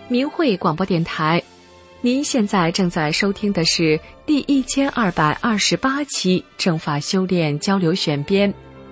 明慧广播电台，您现在正在收听的是第1228期正法修炼交流选编。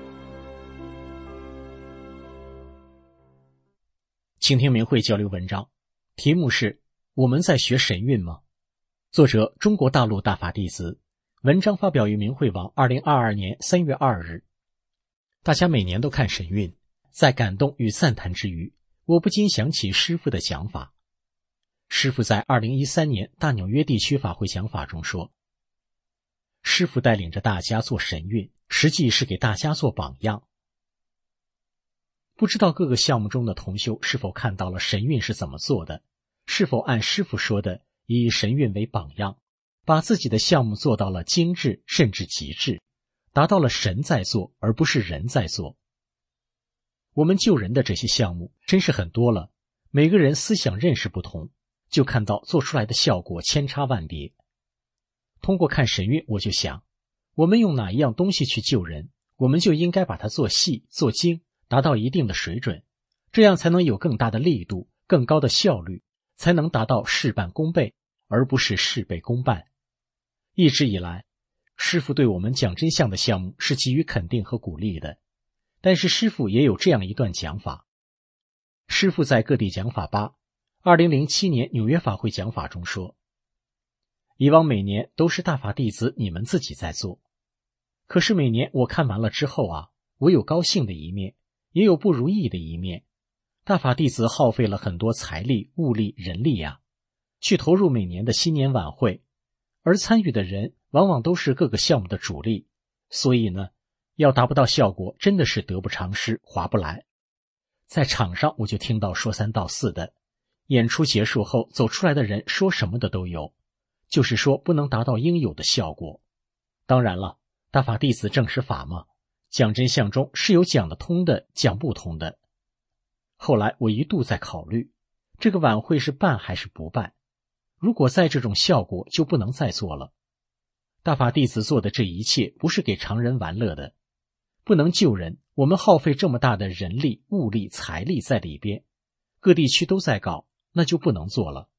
请听明慧交流文章，题目是我们在学神韵吗？作者中国大陆大法弟子，文章发表于明慧网2022年3月2日。大家每年都看神韵，在感动与赞叹之余，我不禁想起师父的讲法。师父在2013年大纽约地区法会讲法中说，师父带领着大家做神韵，实际是给大家做榜样。不知道各个项目中的同修是否看到了神韵是怎么做的，是否按师父说的以神韵为榜样，把自己的项目做到了精致甚至极致，达到了神在做而不是人在做。我们救人的这些项目真是很多了，每个人思想认识不同，就看到做出来的效果千差万别。通过看神韵，我就想，我们用哪一样东西去救人，我们就应该把它做细做精，达到一定的水准，这样才能有更大的力度，更高的效率，才能达到事半功倍，而不是事倍功半。一直以来，师父对我们讲真相的项目是给予肯定和鼓励的，但是师父也有这样一段讲法。师父在各地讲法2007年纽约法会讲法中说，以往每年都是大法弟子你们自己在做，可是每年我看完了之后我有高兴的一面，也有不如意的一面。大法弟子耗费了很多财力、物力、人力去投入每年的新年晚会，而参与的人往往都是各个项目的主力，所以呢，要达不到效果真的是得不偿失，划不来。在场上我就听到说三道四的，演出结束后走出来的人说什么的都有，就是说不能达到应有的效果。当然了，大法弟子正是法嘛，讲真相中是有讲得通的，讲不通的。后来我一度在考虑，这个晚会是办还是不办，如果再这种效果就不能再做了。大法弟子做的这一切不是给常人玩乐的，不能救人，我们耗费这么大的人力、物力、财力在里边，各地区都在搞，那就不能做了。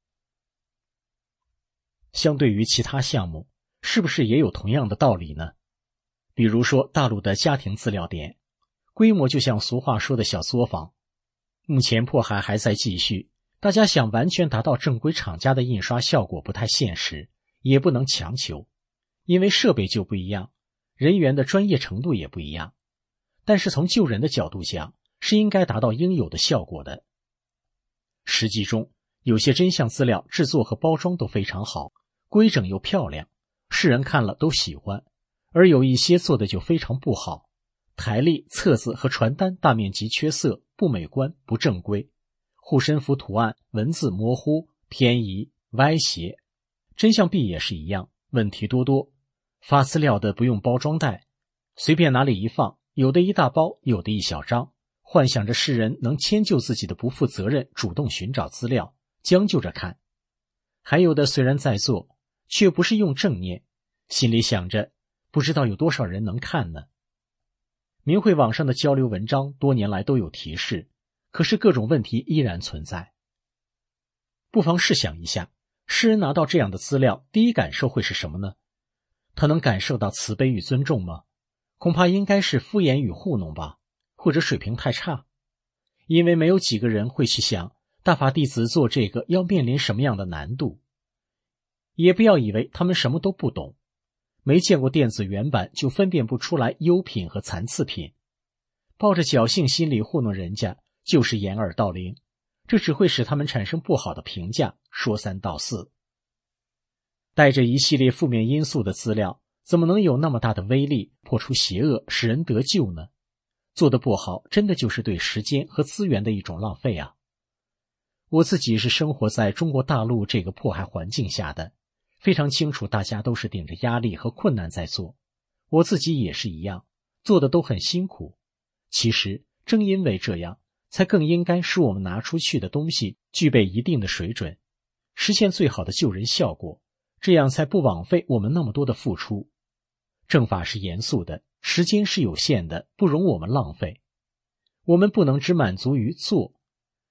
相对于其他项目，是不是也有同样的道理呢？比如说大陆的家庭资料点，规模就像俗话说的小作坊，目前迫害还在继续，大家想完全达到正规厂家的印刷效果不太现实，也不能强求，因为设备就不一样，人员的专业程度也不一样。但是从救人的角度讲，是应该达到应有的效果的。实际中，有些真相资料制作和包装都非常好，规整又漂亮，世人看了都喜欢，而有一些做的就非常不好，台历、册子和传单大面积缺色，不美观，不正规，护身符图案文字模糊、偏移、歪斜。真相币也是一样，问题多多，发资料的不用包装袋，随便哪里一放，有的一大包，有的一小张，幻想着世人能迁就自己的不负责任，主动寻找资料，将就着看。还有的虽然在做，却不是用正念，心里想着不知道有多少人能看呢。明慧网上的交流文章多年来都有提示，可是各种问题依然存在。不妨试想一下，世人拿到这样的资料，第一感受会是什么呢？他能感受到慈悲与尊重吗？恐怕应该是敷衍与糊弄吧，或者水平太差。因为没有几个人会去想大法弟子做这个要面临什么样的难度。也不要以为他们什么都不懂，没见过电子原版就分辨不出来优品和残次品，抱着侥幸心理糊弄人家就是掩耳盗铃，这只会使他们产生不好的评价，说三道四。带着一系列负面因素的资料，怎么能有那么大的威力，破除邪恶，使人得救呢？做得不好，真的就是对时间和资源的一种浪费啊！我自己是生活在中国大陆这个迫害环境下的，非常清楚大家都是顶着压力和困难在做，我自己也是一样，做的都很辛苦。其实正因为这样，才更应该使我们拿出去的东西具备一定的水准，实现最好的救人效果，这样才不枉费我们那么多的付出。正法是严肃的，时间是有限的，不容我们浪费。我们不能只满足于做，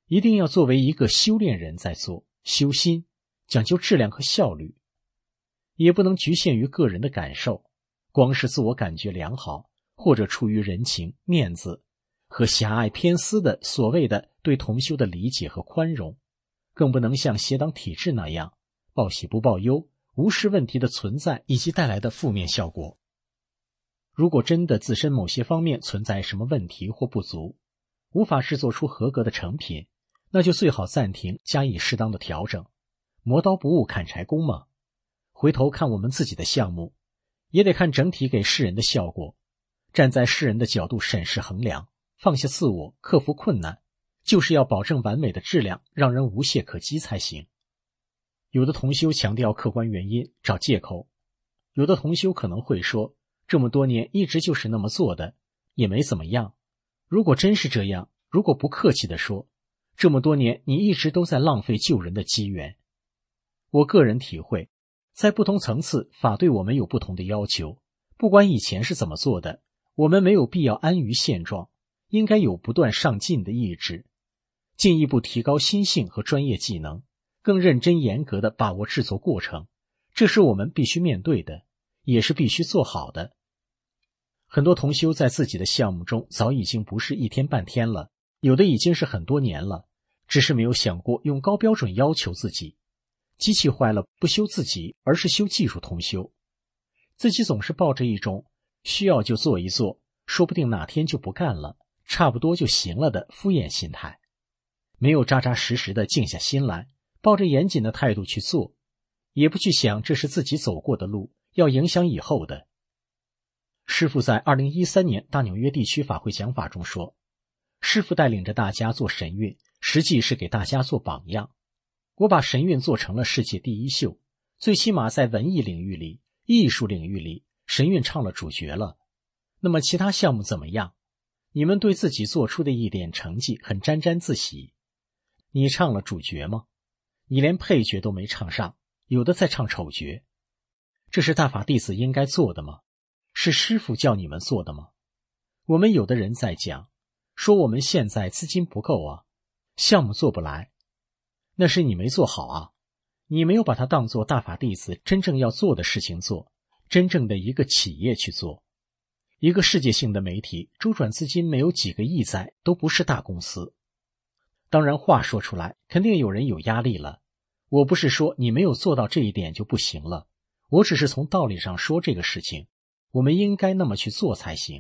一定要作为一个修炼人在做，修心，讲究质量和效率，也不能局限于个人的感受，光是自我感觉良好，或者出于人情、面子和狭隘偏私的所谓的对同修的理解和宽容，更不能像邪党体制那样报喜不报忧，无视问题的存在以及带来的负面效果。如果真的自身某些方面存在什么问题或不足，无法制作出合格的成品，那就最好暂停，加以适当的调整。磨刀不误砍柴工嘛，回头看我们自己的项目，也得看整体给世人的效果，站在世人的角度审视衡量，放下自我，克服困难，就是要保证完美的质量，让人无懈可击才行。有的同修强调客观原因，找借口，有的同修可能会说，这么多年一直就是那么做的，也没怎么样。如果真是这样，如果不客气地说，这么多年你一直都在浪费救人的机缘。我个人体会，在不同层次，法对我们有不同的要求，不管以前是怎么做的，我们没有必要安于现状，应该有不断上进的意志，进一步提高心性和专业技能，更认真严格地把握制作过程，这是我们必须面对的，也是必须做好的。很多同修在自己的项目中早已经不是一天半天了，有的已经是很多年了，只是没有想过用高标准要求自己。机器坏了不修自己，而是修技术同修。自己总是抱着一种需要就做一做，说不定哪天就不干了，差不多就行了的敷衍心态，没有扎扎实实的静下心来，抱着严谨的态度去做，也不去想这是自己走过的路，要影响以后的。师父在2013年大纽约地区法会讲法中说，师父带领着大家做神韵，实际是给大家做榜样。我把神韵做成了世界第一秀，最起码在文艺领域里、艺术领域里，神韵唱了主角了。那么其他项目怎么样？你们对自己做出的一点成绩很沾沾自喜。你唱了主角吗？你连配角都没唱上，有的在唱丑角。这是大法弟子应该做的吗？是师父叫你们做的吗？我们有的人在讲，说我们现在资金不够啊，项目做不来。那是你没做好啊，你没有把它当作大法弟子真正要做的事情做，真正的一个企业去做。一个世界性的媒体周转资金没有几个亿在，都不是大公司。当然话说出来，肯定有人有压力了。我不是说你没有做到这一点就不行了，我只是从道理上说这个事情，我们应该那么去做才行。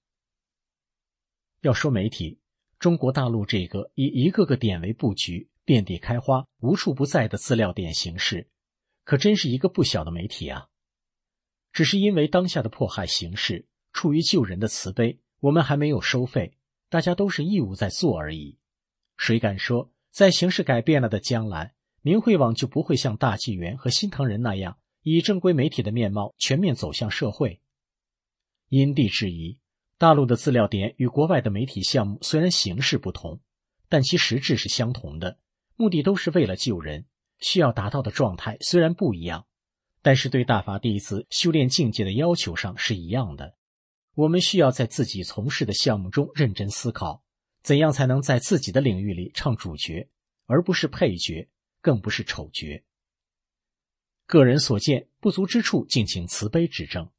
要说媒体，中国大陆这个以一个个点为布局，遍地开花，无处不在的资料点形式，可真是一个不小的媒体啊。只是因为当下的迫害形势，出于救人的慈悲，我们还没有收费，大家都是义务在做而已。谁敢说，在形势改变了的将来，明慧网就不会像大纪元和新唐人那样，以正规媒体的面貌全面走向社会？因地制宜，大陆的资料点与国外的媒体项目虽然形式不同，但其实质是相同的，目的都是为了救人，需要达到的状态虽然不一样，但是对大法弟子修炼境界的要求上是一样的。我们需要在自己从事的项目中认真思考，怎样才能在自己的领域里唱主角，而不是配角，更不是丑角。个人所见不足之处，敬请慈悲指正。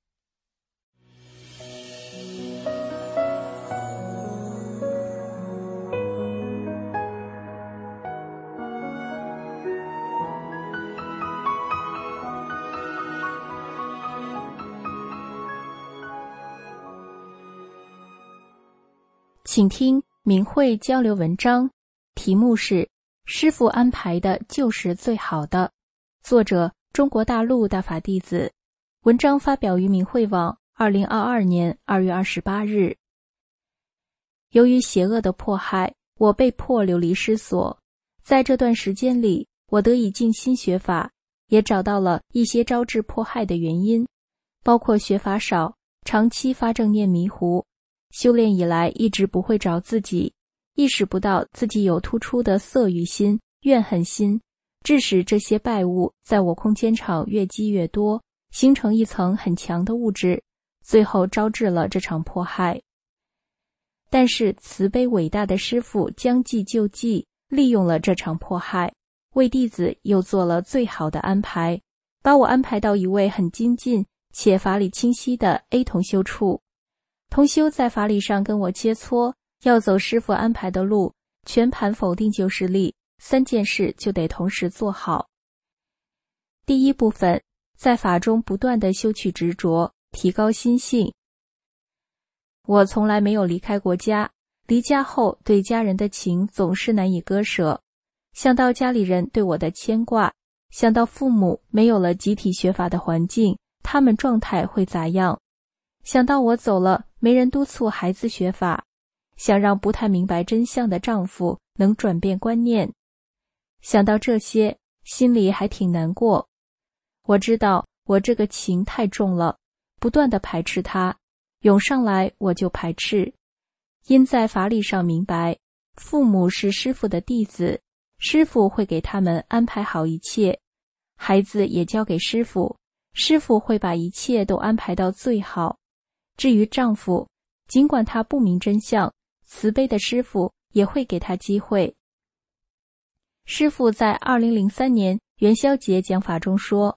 请听明慧交流文章，题目是师父安排的就是最好的，作者中国大陆大法弟子，文章发表于明慧网2022年2月28日。由于邪恶的迫害，我被迫流离失所，在这段时间里，我得以静心学法，也找到了一些招致迫害的原因，包括学法少，长期发正念迷糊，修炼以来一直不会找自己，意识不到自己有突出的色欲心、怨恨心，致使这些败物在我空间场越积越多，形成一层很强的物质，最后招致了这场迫害。但是慈悲伟大的师父将计就计， 利用了这场迫害，为弟子又做了最好的安排，把我安排到一位很精进且法理清晰的 A 同修处。同修在法理上跟我切磋，要走师父安排的路，全盘否定旧势力，3件事就得同时做好。第一部分，在法中不断地修去执着，提高心性。我从来没有离开过家，离家后对家人的情总是难以割舍，想到家里人对我的牵挂，想到父母没有了集体学法的环境，他们状态会咋样，想到我走了没人督促孩子学法，想让不太明白真相的丈夫能转变观念，想到这些，心里还挺难过。我知道我这个情太重了，不断地排斥它，涌上来我就排斥。因在法理上明白，父母是师父的弟子，师父会给他们安排好一切，孩子也交给师父，师父会把一切都安排到最好。至于丈夫，尽管他不明真相，慈悲的师父也会给他机会。师父在2003年元宵节讲法中说，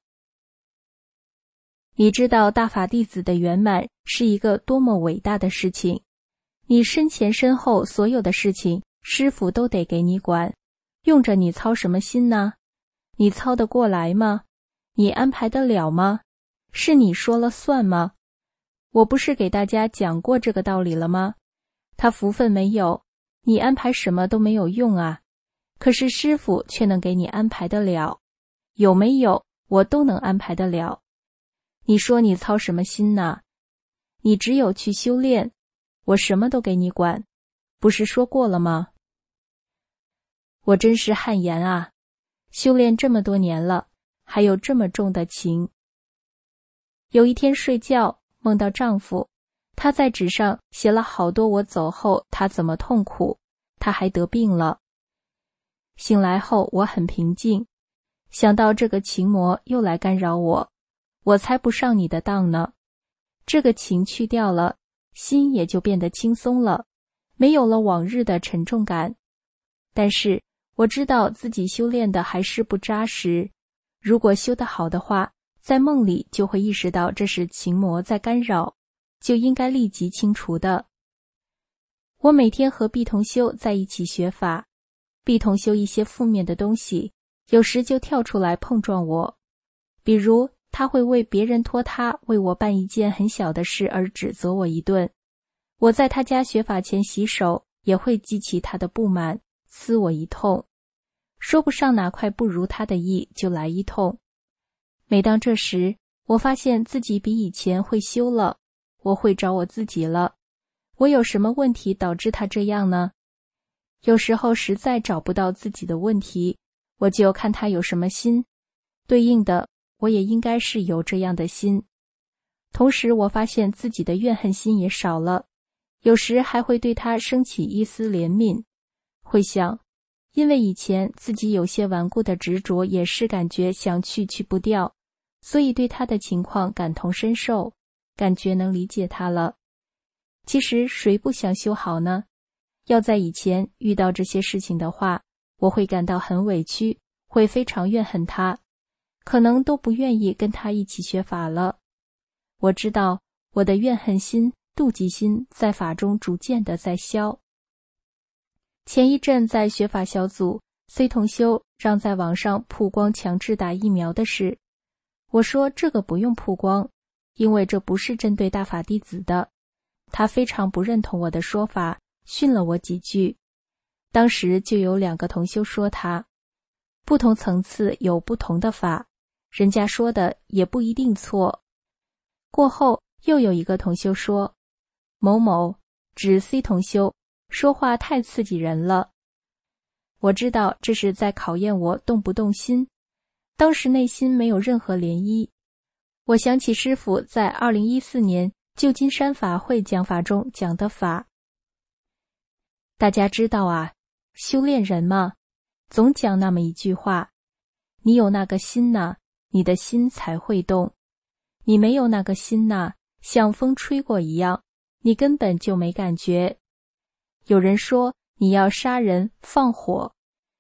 你知道大法弟子的圆满是一个多么伟大的事情，你身前身后所有的事情，师父都得给你管，用着你操什么心呢？你操得过来吗？你安排得了吗？是你说了算吗？我不是给大家讲过这个道理了吗？他福分没有，你安排什么都没有用啊。可是师父却能给你安排得了，有没有我都能安排得了。你说你操什么心呢？你只有去修炼，我什么都给你管，不是说过了吗？我真是汗颜啊！修炼这么多年了，还有这么重的情。有一天睡觉，梦到丈夫，他在纸上写了好多我走后他怎么痛苦，他还得病了。醒来后我很平静，想到这个情魔又来干扰我，我才不上你的当呢。这个情去掉了，心也就变得轻松了，没有了往日的沉重感。但是我知道自己修炼的还是不扎实，如果修得好的话，在梦里就会意识到这是情魔在干扰，就应该立即清除的。我每天和毕同修在一起学法，毕同修一些负面的东西，有时就跳出来碰撞我，比如他会为别人托他为我办一件很小的事而指责我一顿，我在他家学法前洗手也会激起他的不满，呲我一通，说不上哪块不如他的意就来一通。每当这时，我发现自己比以前会修了，我会找我自己了。我有什么问题导致他这样呢？有时候实在找不到自己的问题，我就看他有什么心，对应的我也应该是有这样的心。同时我发现自己的怨恨心也少了，有时还会对他升起一丝怜悯，会想，因为以前自己有些顽固的执着也是感觉想去不掉，所以对他的情况感同身受，感觉能理解他了。其实谁不想修好呢？要在以前遇到这些事情的话，我会感到很委屈，会非常怨恨他，可能都不愿意跟他一起学法了。我知道我的怨恨心、妒忌心在法中逐渐的在消。前一阵在学法小组 C 同修让在网上曝光强制打疫苗的事，我说这个不用曝光，因为这不是针对大法弟子的。他非常不认同我的说法，训了我几句。当时就有2个同修说他，不同层次有不同的法，人家说的也不一定错。过后又有一个同修说，某某指 C 同修说话太刺激人了。我知道这是在考验我动不动心，当时内心没有任何涟漪。我想起师父在2014年旧金山法会讲法中讲的法。大家知道啊，修炼人嘛，总讲那么一句话，你有那个心呐，你的心才会动。你没有那个心呐，像风吹过一样，你根本就没感觉。有人说你要杀人放火，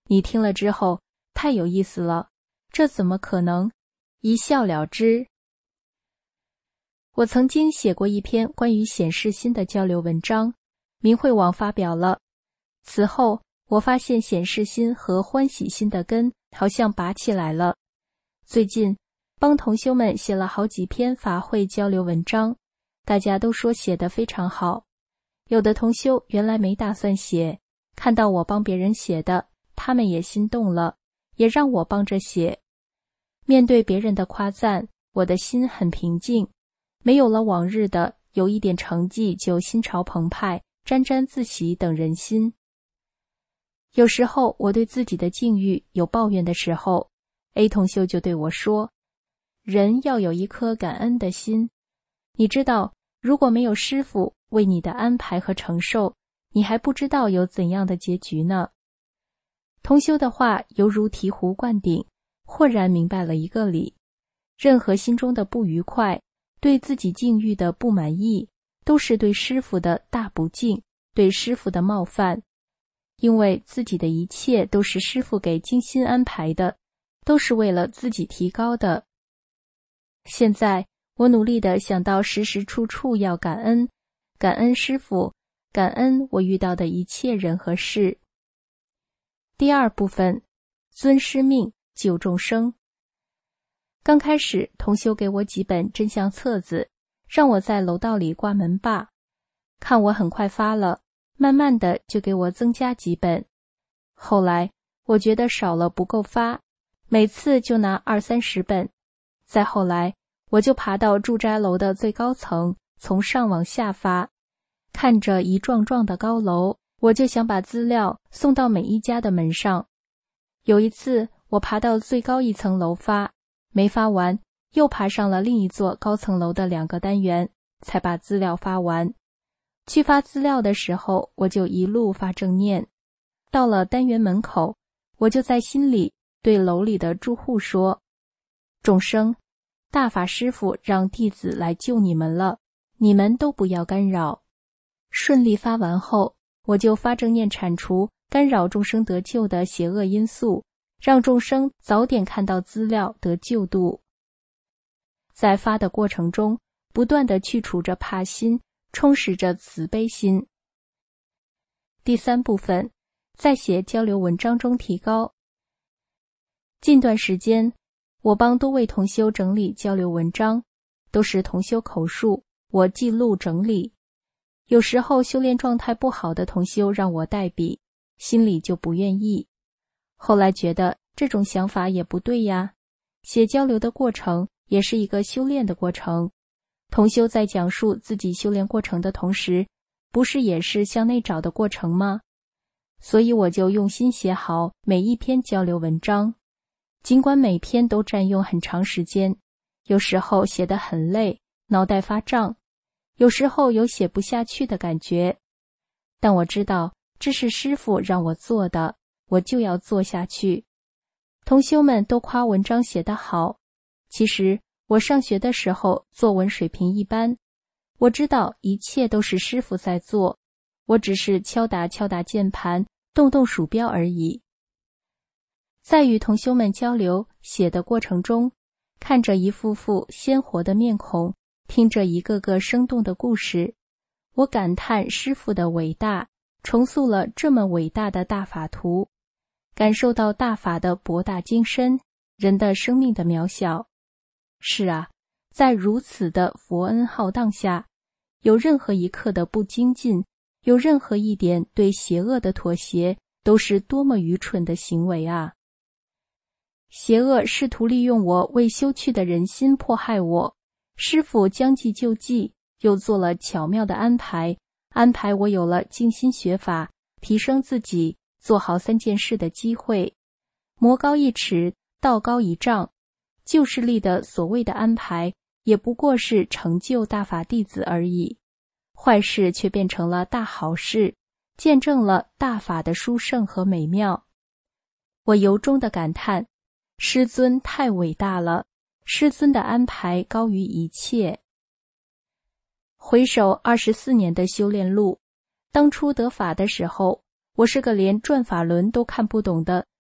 你听了之后，太有意思了，这怎么可能？一笑了之。我曾经写过一篇关于显示心的交流文章，明慧网发表了。此后，我发现显示心和欢喜心的根好像拔起来了。最近，帮同修们写了好几篇法会交流文章，大家都说写得非常好。有的同修原来没打算写，看到我帮别人写的，他们也心动了，也让我帮着写。面对别人的夸赞，我的心很平静，没有了往日的有一点成绩就心潮澎湃、沾沾自喜等人心。有时候我对自己的境遇有抱怨的时候， A 同修就对我说，人要有一颗感恩的心。你知道，如果没有师父为你的安排和承受，你还不知道有怎样的结局呢。同修的话犹如醍醐灌顶，豁然明白了一个理：任何心中的不愉快，对自己境遇的不满意，都是对师父的大不敬，对师父的冒犯。因为自己的一切都是师父给精心安排的，都是为了自己提高的。现在我努力地想到时时处处要感恩，感恩师父，感恩我遇到的一切人和事。第二部分，尊师命，救众生。刚开始，同修给我几本真相册子，让我在楼道里挂门把，看我很快发了，慢慢的就给我增加几本。后来我觉得少了不够发，每次就拿20-30本。再后来，我就爬到住宅楼的最高层，从上往下发。看着一幢幢的高楼，我就想把资料送到每一家的门上。有一次，我爬到最高一层楼发，没发完，又爬上了另一座高层楼的2个单元，才把资料发完。去发资料的时候，我就一路发正念。到了单元门口，我就在心里对楼里的住户说：众生，大法师父让弟子来救你们了，你们都不要干扰。顺利发完后，我就发正念铲除干扰众生得救的邪恶因素，让众生早点看到资料得救度。在发的过程中，不断地去除着怕心，充实着慈悲心。第三部分，在写交流文章中提高。近段时间，我帮多位同修整理交流文章，都是同修口述，我记录整理。有时候修炼状态不好的同修让我代笔，心里就不愿意。后来觉得这种想法也不对呀，写交流的过程也是一个修炼的过程。同修在讲述自己修炼过程的同时，不是也是向内找的过程吗？所以我就用心写好每一篇交流文章，尽管每篇都占用很长时间，有时候写得很累，脑袋发胀，有时候有写不下去的感觉。但我知道这是师父让我做的，我就要做下去。同修们都夸文章写得好，其实我上学的时候作文水平一般，我知道一切都是师父在做，我只是敲打键盘，动动鼠标而已。在与同修们交流写的过程中，看着一幅幅鲜活的面孔，听着一个个生动的故事，我感叹师父的伟大，重塑了这么伟大的大法图，感受到大法的博大精深，人的生命的渺小。是啊，在如此的佛恩浩荡下，有任何一刻的不精进，有任何一点对邪恶的妥协，都是多么愚蠢的行为啊！邪恶试图利用我未修去的人心迫害我，师父将计就计，又做了巧妙的安排我有了静心学法，提升自己，做好3件事的机会。魔高一尺，道高一丈，旧势力的所谓的安排，也不过是成就大法弟子而已。坏事却变成了大好事，见证了大法的殊胜和美妙。我由衷的感叹，师尊太伟大了，师尊的安排高于一切。回首24年的修炼路，当初得法的时候，我是个连转法轮都看不懂的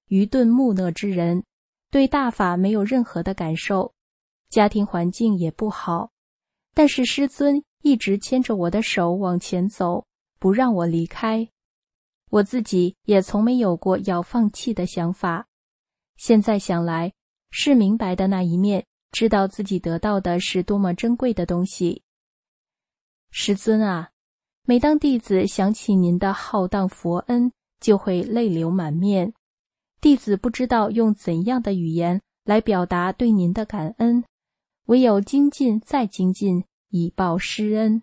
愚钝木讷之人，对大法没有任何的感受，家庭环境也不好，但是师尊一直牵着我的手往前走，不让我离开。我自己也从没有过要放弃的想法。现在想来，是明白的那一面，知道自己得到的是多么珍贵的东西。师尊啊，每当弟子想起您的浩荡佛恩，就会泪流满面。弟子不知道用怎样的语言来表达对您的感恩，唯有精进再精进，以报师恩。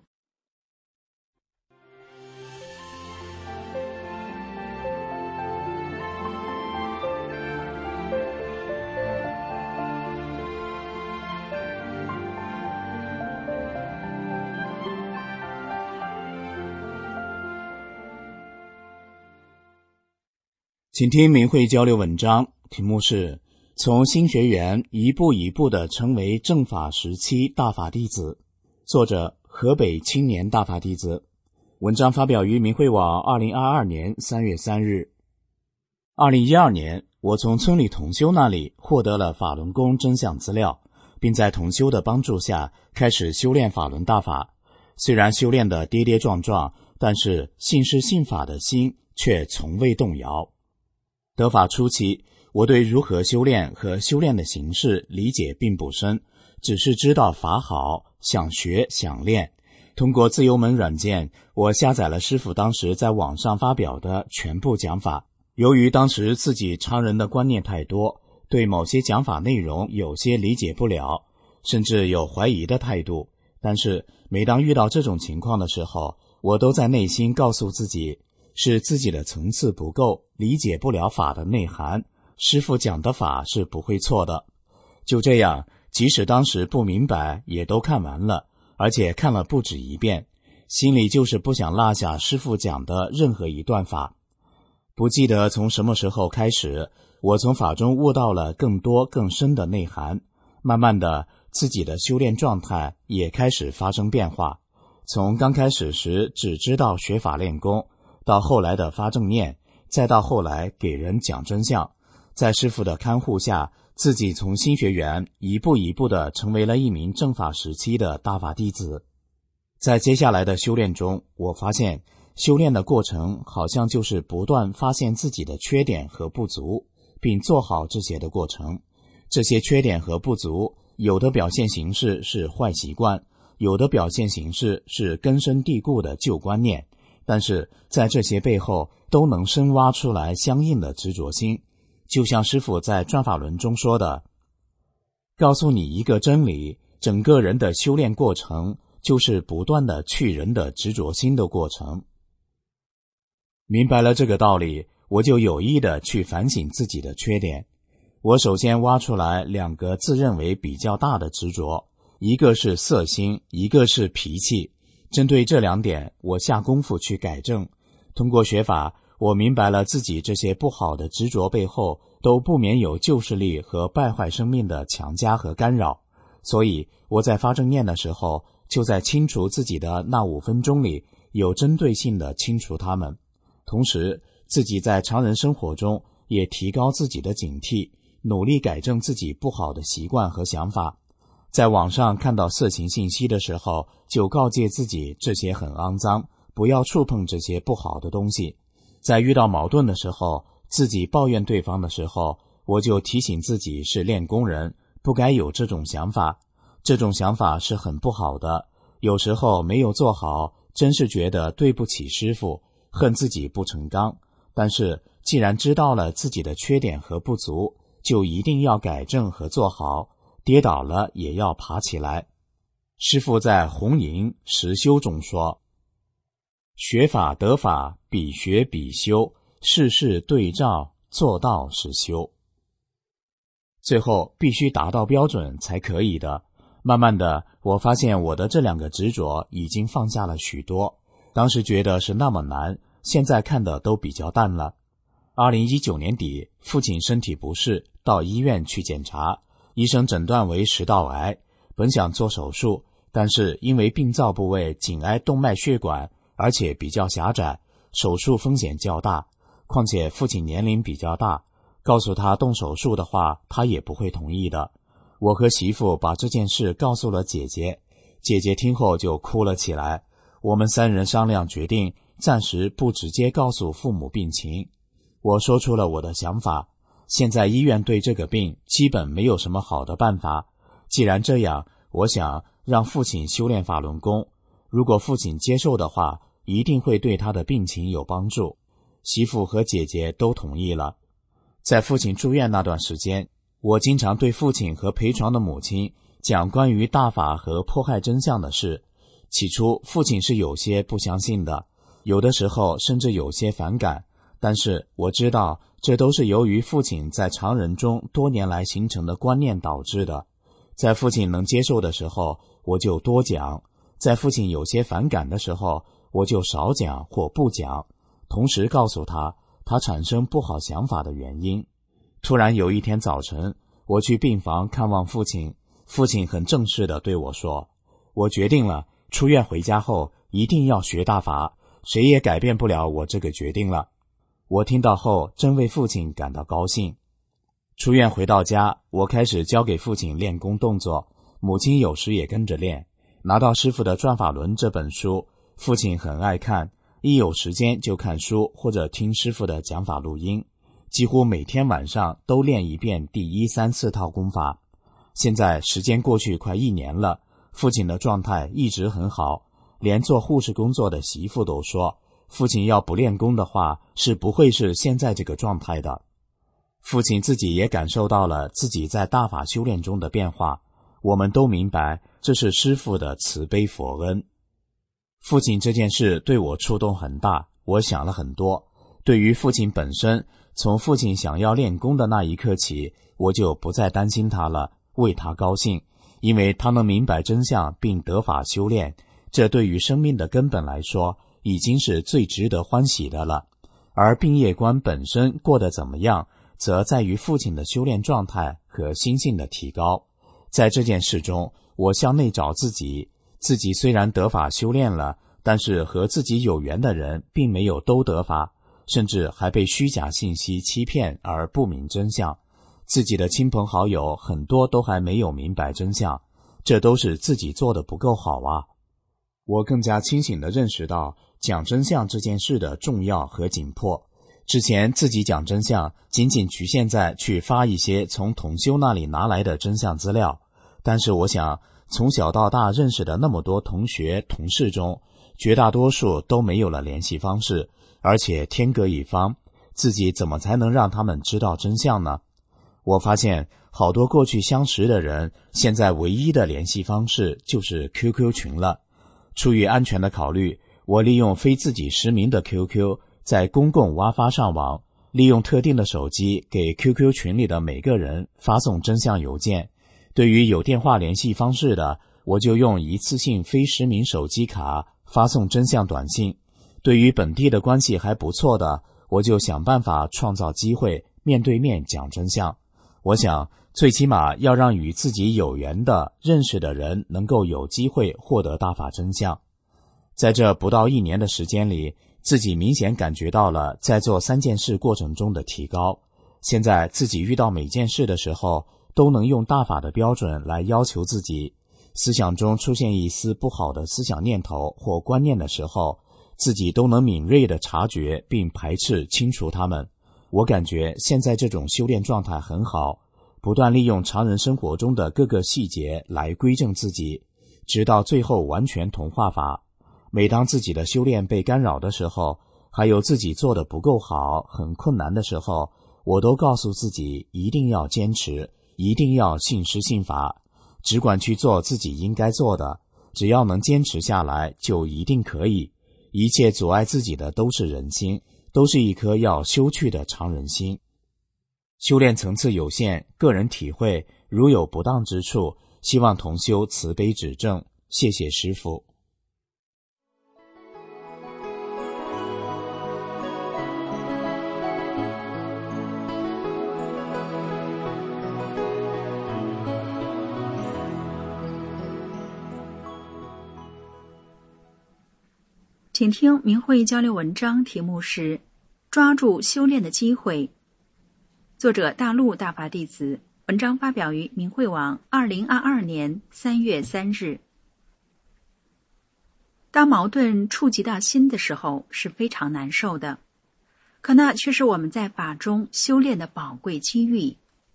请听明慧交流文章，题目是从新学员一步一步地成为正法时期大法弟子，作者河北青年大法弟子。文章发表于明慧网2022年3月3日。2012年，我从村里同修那里获得了法轮功真相资料，并在同修的帮助下开始修炼法轮大法。虽然修炼的跌跌撞撞，但是信是信法的心却从未动摇。得法初期，我对如何修炼和修炼的形式理解并不深，只是知道法好，想学想练。通过自由门软件，我下载了师父当时在网上发表的全部讲法。由于当时自己常人的观念太多，对某些讲法内容有些理解不了，甚至有怀疑的态度。但是每当遇到这种情况的时候，我都在内心告诉自己，是自己的层次不够，理解不了法的内涵，师父讲的法是不会错的。就这样，即使当时不明白，也都看完了，而且看了不止一遍，心里就是不想落下师父讲的任何一段法。不记得从什么时候开始，我从法中悟到了更多更深的内涵，慢慢的，自己的修炼状态也开始发生变化。从刚开始时只知道学法练功，到后来的发正念，再到后来给人讲真相，在师父的看护下，自己从新学员一步一步地成为了一名正法时期的大法弟子。在接下来的修炼中，我发现修炼的过程好像就是不断发现自己的缺点和不足，并做好这些的过程。这些缺点和不足，有的表现形式是坏习惯，有的表现形式是根深蒂固的旧观念，但是在这些背后都能深挖出来相应的执着心。就像师父在转法轮中说的，告诉你一个真理，整个人的修炼过程就是不断的去人的执着心的过程。明白了这个道理，我就有意的去反省自己的缺点。我首先挖出来2个自认为比较大的执着，一个是色心，一个是脾气。针对这2点，我下功夫去改正。通过学法，我明白了自己这些不好的执着背后都不免有旧势力和败坏生命的强加和干扰。所以我在发正念的时候，就在清除自己的那5分钟里，有针对性的清除它们。同时，自己在常人生活中也提高自己的警惕，努力改正自己不好的习惯和想法。在网上看到色情信息的时候，就告诫自己这些很肮脏，不要触碰这些不好的东西。在遇到矛盾的时候，自己抱怨对方的时候，我就提醒自己是练功人，不该有这种想法。这种想法是很不好的，有时候没有做好，真是觉得对不起师父，恨自己不成钢。但是既然知道了自己的缺点和不足，就一定要改正和做好，跌倒了也要爬起来。师父在红营实修中说，学法得法，比学比修，事事对照，做到是修。最后必须达到标准才可以的。慢慢的，我发现我的这2个执着已经放下了许多，当时觉得是那么难，现在看的都比较淡了。2019年底，父亲身体不适，到医院去检查，医生诊断为食道癌，本想做手术，但是因为病灶部位紧挨动脉血管，而且比较狭窄，手术风险较大，况且父亲年龄比较大， 告诉他动手术的话，他也不会同意的。我和媳妇把这件事告诉了姐姐，姐姐听后就哭了起来。我们3人商量决定，暂时不直接告诉父母病情。我说出了我的想法，现在医院对这个病基本没有什么好的办法。既然这样，我想让父亲修炼法轮功，如果父亲接受的话，一定会对他的病情有帮助。媳妇和姐姐都同意了。在父亲住院那段时间，我经常对父亲和陪床的母亲讲关于大法和迫害真相的事。起初父亲是有些不相信的，有的时候甚至有些反感，但是我知道这都是由于父亲在常人中多年来形成的观念导致的。在父亲能接受的时候，我就多讲；在父亲有些反感的时候，我就少讲或不讲，同时告诉他产生不好想法的原因。突然有一天早晨，我去病房看望父亲，父亲很正式地对我说：“我决定了，出院回家后一定要学大法，谁也改变不了我这个决定了。”我听到后真为父亲感到高兴。出院回到家，我开始教给父亲练功动作，母亲有时也跟着练。拿到师父的《转法轮》这本书，父亲很爱看，一有时间就看书或者听师父的讲法录音，几乎每天晚上都练一遍第1、3、4套功法。现在时间过去快1年了，父亲的状态一直很好，连做护士工作的媳妇都说，父亲要不练功的话，是不会是现在这个状态的。父亲自己也感受到了自己在大法修炼中的变化，我们都明白这是师父的慈悲佛恩。父亲这件事对我触动很大，我想了很多。对于父亲本身，从父亲想要练功的那一刻起，我就不再担心他了，为他高兴，因为他能明白真相并得法修炼，这对于生命的根本来说，已经是最值得欢喜的了。而病业观本身过得怎么样，则在于父亲的修炼状态和心性的提高。在这件事中，我向内找自己虽然得法修炼了，但是和自己有缘的人并没有都得法，甚至还被虚假信息欺骗而不明真相。自己的亲朋好友很多都还没有明白真相，这都是自己做得不够好啊。我更加清醒地认识到讲真相这件事的重要和紧迫。之前自己讲真相仅仅局限在去发一些从同修那里拿来的真相资料，但是我想从小到大认识的那么多同学同事中，绝大多数都没有了联系方式，而且天各一方，自己怎么才能让他们知道真相呢？我发现好多过去相识的人，现在唯一的联系方式就是 QQ 群了。出于安全的考虑，我利用非自己实名的 QQ 在公共挖发上网，利用特定的手机给 QQ 群里的每个人发送真相邮件。对于有电话联系方式的，我就用一次性非实名手机卡发送真相短信。对于本地的关系还不错的，我就想办法创造机会面对面讲真相。我想最起码要让与自己有缘的认识的人能够有机会获得大法真相。在这不到1年的时间里，自己明显感觉到了在做3件事过程中的提高。现在自己遇到每件事的时候，都能用大法的标准来要求自己。思想中出现一丝不好的思想念头或观念的时候，自己都能敏锐地察觉并排斥清除它们。我感觉现在这种修炼状态很好，不断利用常人生活中的各个细节来规正自己，直到最后完全同化法。每当自己的修炼被干扰的时候，还有自己做得不够好、很困难的时候，我都告诉自己一定要坚持，一定要信师信法，只管去做自己应该做的，只要能坚持下来就一定可以。一切阻碍自己的都是人心，都是一颗要修去的常人心。修炼层次有限，个人体会如有不当之处，希望同修慈悲指正。谢谢师父。 请听明慧交流文章，题目是抓住修炼的机会。 作者大陆大法弟子，文章发表于明慧网2022年3月3日。当矛盾触及到心的时候是非常难受的，可那却是我们在法中修炼的宝贵机遇。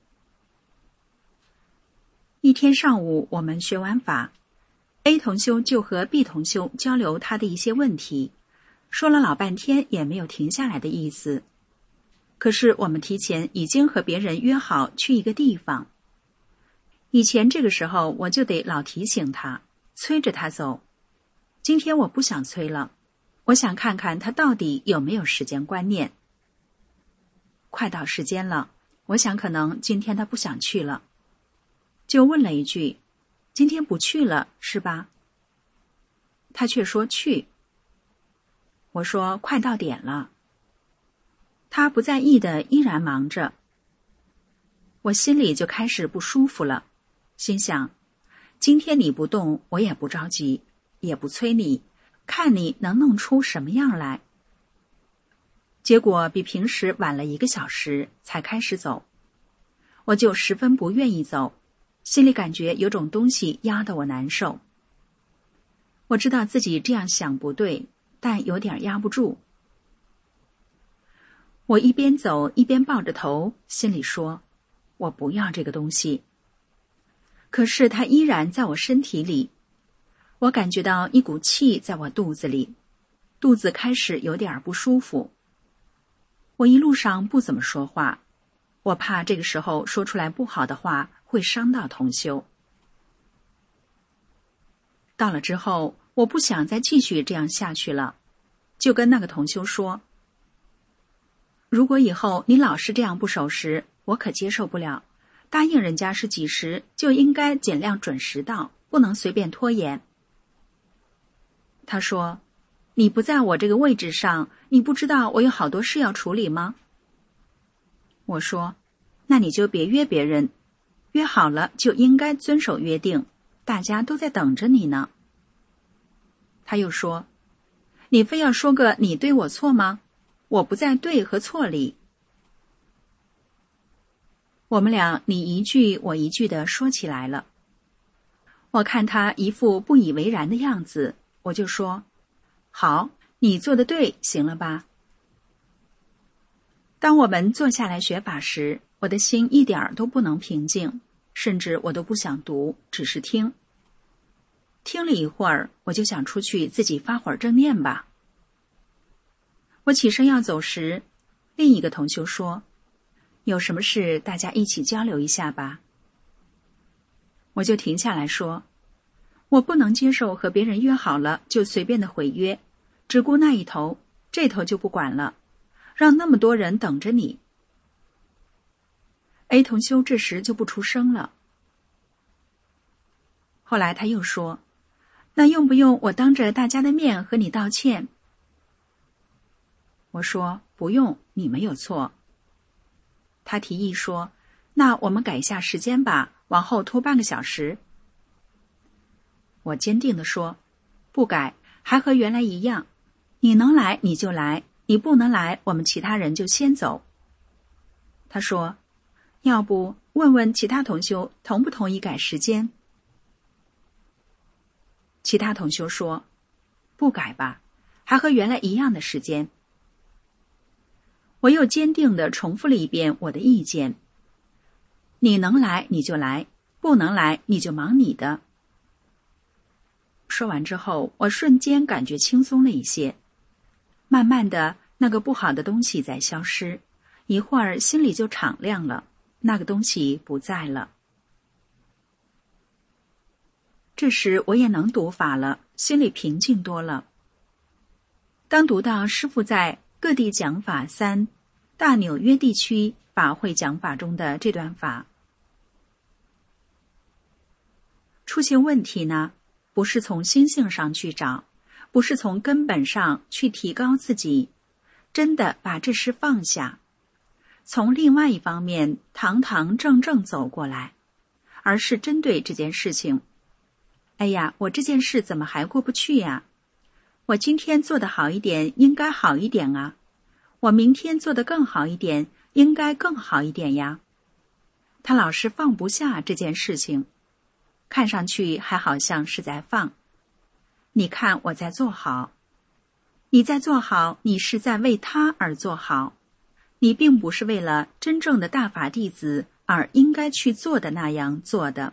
一天上午我们学完法， A 同修就和 B 同修交流他的一些问题，说了老半天也没有停下来的意思。可是我们提前已经和别人约好去一个地方，以前这个时候我就得老提醒他，催着他走。今天我不想催了，我想看看他到底有没有时间观念。快到时间了，我想可能今天他不想去了，就问了一句，今天不去了是吧？他却说去。我说快到点了。他不在意的依然忙着。我心里就开始不舒服了，心想，今天你不动，我也不着急，也不催你，看你能弄出什么样来。结果比平时晚了1个小时才开始走，我就十分不愿意走，心里感觉有种东西压得我难受。我知道自己这样想不对，但有点压不住。我一边走一边抱着头，心里说，我不要这个东西。可是它依然在我身体里，我感觉到一股气在我肚子里，肚子开始有点不舒服。我一路上不怎么说话，我怕这个时候说出来不好的话会伤到同修。到了之后，我不想再继续这样下去了，就跟那个同修说，如果以后你老是这样不守时，我可接受不了。答应人家是几时，就应该尽量准时到，不能随便拖延。他说，你不在我这个位置上，你不知道我有好多事要处理吗？我说，那你就别约别人，约好了就应该遵守约定，大家都在等着你呢。他又说，你非要说个你对我错吗？我不在对和错里。我们俩你一句我一句的说起来了。我看他一副不以为然的样子，我就说，好，你做得对，行了吧？当我们坐下来学法时，我的心一点都不能平静，甚至我都不想读，只是听。听了一会儿，我就想出去自己发会儿正念吧。我起身要走时，另一个同修说，有什么事大家一起交流一下吧。我就停下来说，我不能接受和别人约好了就随便的毁约，只顾那一头，这头就不管了，让那么多人等着你。A 同修这时就不出声了。后来他又说，那用不用我当着大家的面和你道歉？我说，不用，你没有错。他提议说，那我们改一下时间吧，往后拖半个小时。我坚定地说，不改，还和原来一样，你能来你就来，你不能来，我们其他人就先走。他说，要不问问其他同修同不同意改时间。其他同修说，不改吧，还和原来一样的时间。我又坚定地重复了一遍我的意见，你能来你就来，不能来你就忙你的。说完之后，我瞬间感觉轻松了一些，慢慢的那个不好的东西在消失，一会儿心里就敞亮了，那个东西不在了。这时我也能读法了，心里平静多了。当读到师父在各地讲法3大纽约地区法会讲法中的这段法，出现问题呢，不是从心性上去找，不是从根本上去提高自己，真的把这事放下，从另外一方面堂堂正正走过来，而是针对这件事情。哎呀，我这件事怎么还过不去呀？我今天做得好一点，应该好一点啊。我明天做得更好一点， 应该更好一点呀。他老是放不下这件事情，看上去还好像是在放。你看我在做好，你在做好，你是在为他而做好，你并不是为了真正的大法弟子而应该去做的那样做的。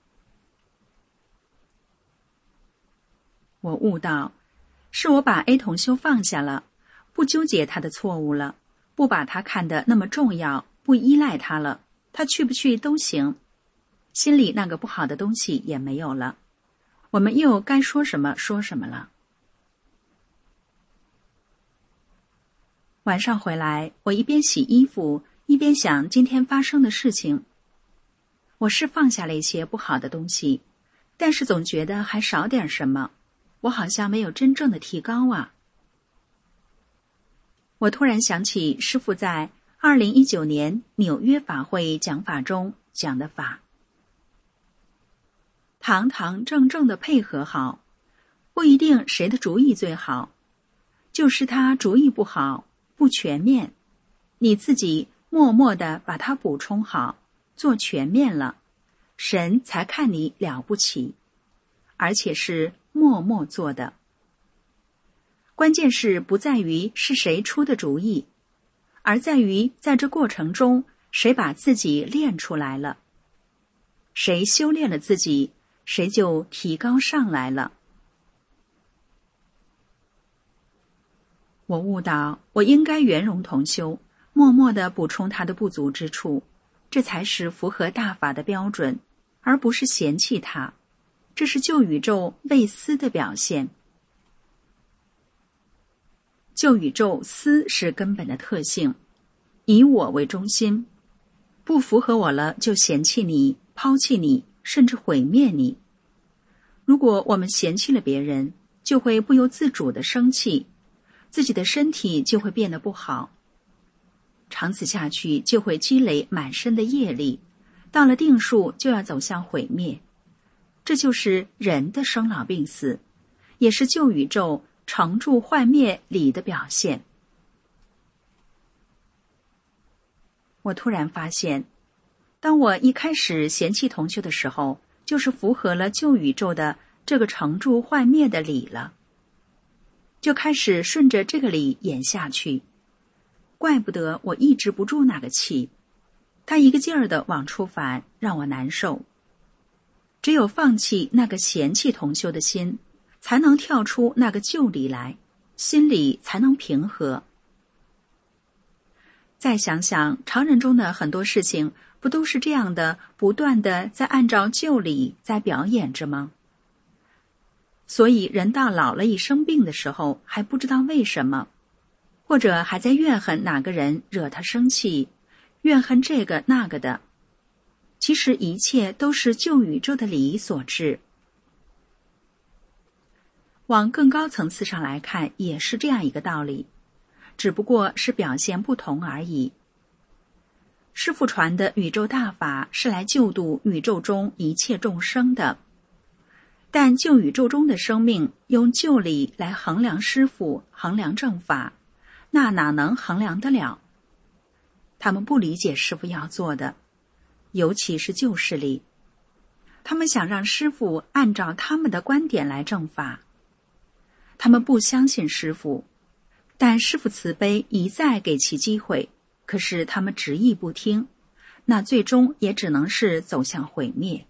我悟到，是我把 A 同修放下了，不纠结他的错误了，不把他看得那么重要，不依赖他了，他去不去都行，心里那个不好的东西也没有了，我们又该说什么说什么了。晚上回来，我一边洗衣服，一边想今天发生的事情。我是放下了一些不好的东西，但是总觉得还少点什么，我好像没有真正的提高啊。我突然想起师父在2019年纽约法会讲法中讲的法，堂堂正正的配合好，不一定谁的主意最好，就是他主意不好，不全面，你自己默默地把它补充好，做全面了，神才看你了不起，而且是默默做的。关键是不在于是谁出的主意，而在于在这过程中谁把自己练出来了，谁修炼了自己，谁就提高上来了。我悟到，我应该圆融同修，默默地补充他的不足之处，这才是符合大法的标准，而不是嫌弃他，这是旧宇宙为私的表现。旧宇宙私是根本的特性，以我为中心，不符合我了就嫌弃你，抛弃你，甚至毁灭你。如果我们嫌弃了别人，就会不由自主的生气，自己的身体就会变得不好，长此下去就会积累满身的业力，到了定数就要走向毁灭。这就是人的生老病死，也是旧宇宙成住坏灭理的表现。我突然发现，当我一开始嫌弃同修的时候，就是符合了旧宇宙的这个成住坏灭的理了，就开始顺着这个理演下去。怪不得我抑制不住那个气，他一个劲儿的往出反，让我难受。只有放弃那个嫌弃同修的心，才能跳出那个旧理来，心里才能平和。再想想常人中的很多事情，不都是这样的，不断的在按照旧理在表演着吗？所以人到老了一生病的时候，还不知道为什么，或者还在怨恨哪个人惹他生气，怨恨这个那个的，其实一切都是旧宇宙的理所致。往更高层次上来看，也是这样一个道理，只不过是表现不同而已。师父传的宇宙大法是来救度宇宙中一切众生的，但旧宇宙中的生命用旧理来衡量师父，衡量正法，那哪能衡量得了？他们不理解师父要做的，尤其是旧势力，他们想让师父按照他们的观点来正法。他们不相信师父，但师父慈悲一再给其机会，可是他们执意不听，那最终也只能是走向毁灭。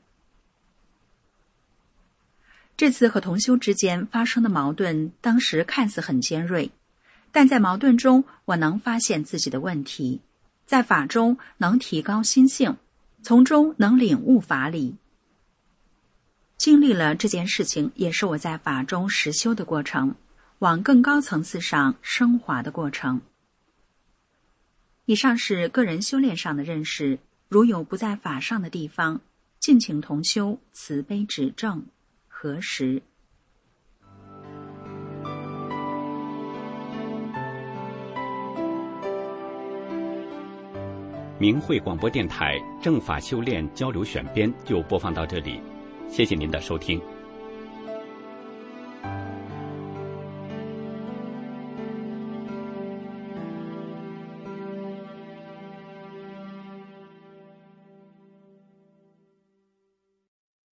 这次和同修之间发生的矛盾，当时看似很尖锐，但在矛盾中我能发现自己的问题，在法中能提高心性，从中能领悟法理。经历了这件事情，也是我在法中实修的过程，往更高层次上升华的过程。以上是个人修炼上的认识，如有不在法上的地方，敬请同修慈悲指正，核实。 明慧广播电台正法修炼交流选编就播放到这里，谢谢您的收听。